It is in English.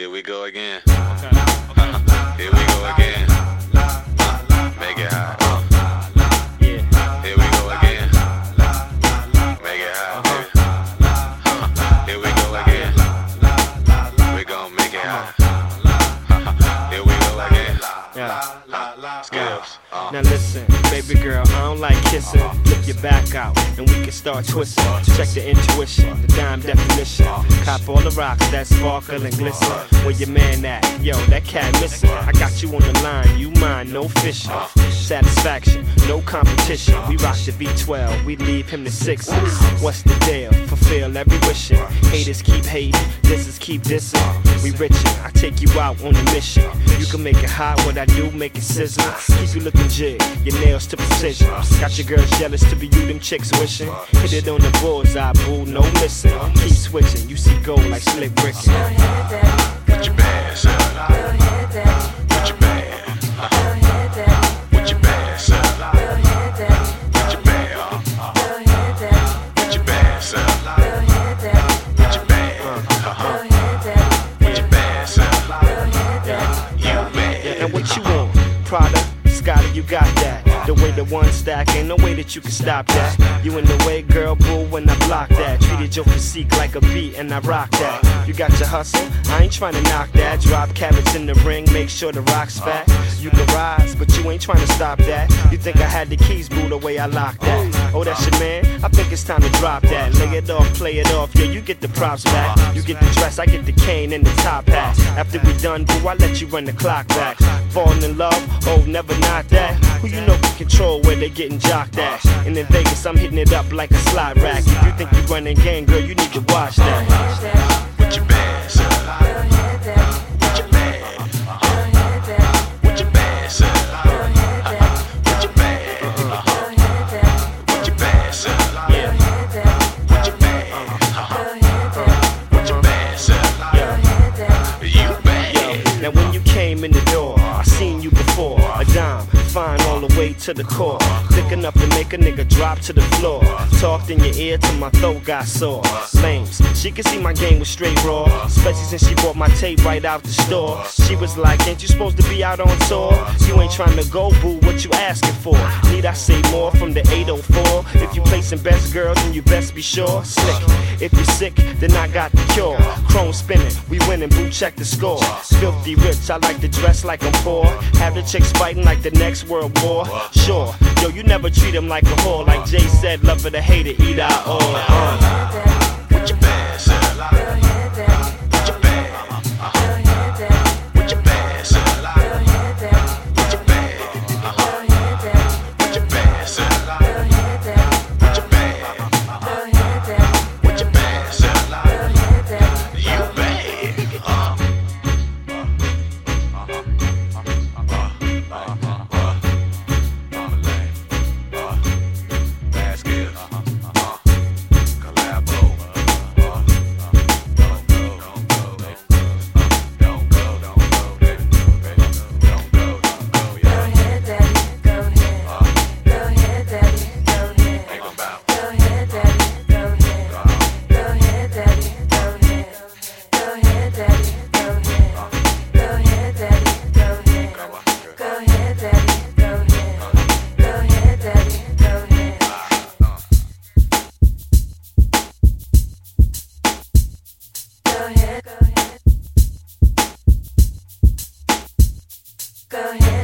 Here we go again. Okay. Here we go again. Make it hot. Yeah. Here we go again. Make it hot, baby. Here we go again. We gon' make it hot. Here we go again. Yeah. Skills. Now listen, baby girl, I don't like kissing. Flip your back out, and we can start twisting. Check the intuition, the dime definition. Cop all the rocks that sparkle and glisten. Where your man at? Yo, that cat missing. I got you on the line, you mine, no fishing. Satisfaction, no competition. We rock the V12, we leave him the sixes. What's the deal? Fulfill every wishing. Haters keep hating, dissers keep dissing. We richin', I take you out on a mission. You can make it hot, what I do, make it sizzle. Keep you looking jig, your nails to precision. Got your girls jealous to be you, them chicks wishing. Hit it on the bullseye, boo, no missing. Keep switching, you see gold like slick brickin'. Put your bags up. Put your bag. Put your bags up. Put your bag up. Put your bags up. Put your bag. Put your bags up. You bad. Now what you want? Prada, Scotty, you got that. The way the one stack, ain't no way that you can stop that. You in the way, girl, boo, when I block that. Treated your physique like a beat and I rock that. You got your hustle, I ain't trying to knock that. Drop carrots in the ring, make sure the rock's fat. You can rise, but you ain't trying to stop that. You think I had the keys, boo, the way I lock that. Oh, that's your man? I think it's time to drop that. Lay it off, play it off, yeah, you get the props back. You get the dress, I get the cane and the top hat. After we done, boo, I let you run the clock back. Falling in love, oh, never not that. Who you know can control where they getting jocked at? And in Vegas, I'm hitting it up like a slot rack. If you think you running game, girl, you need to watch that. Put your bags up. Put your bag. Put your bags up. Put your bag. Put your bags up. Yeah, Put your bag. Put your bags up. You bad. now when you came in the door, I seen you before. A dime, fine all the way to the core. Thick enough to make a nigga drop to the floor. Talked in your ear till my throat got sore. Lames, she could see my game was straight raw. Especially since she bought my tape right out the store. She was like, ain't you supposed to be out on tour? You ain't trying to go, boo, what you asking for? Need I say more from the 804? If you placing best girls, then you best be sure. Slick, if you sick, then I got the cure. Chrome spinning, we winning, boo, check the score. Filthy rich, I like to dress like I'm poor. Have the chicks fighting like the next world war. Sure, yo, you never treat them like a whore. Like Jay said, love it or hate it, either or. Put your bags up. Put your bag. Put your bags up. Put your bag. Put your bags up. Put your bag. Put your bags up. You bad. Go ahead.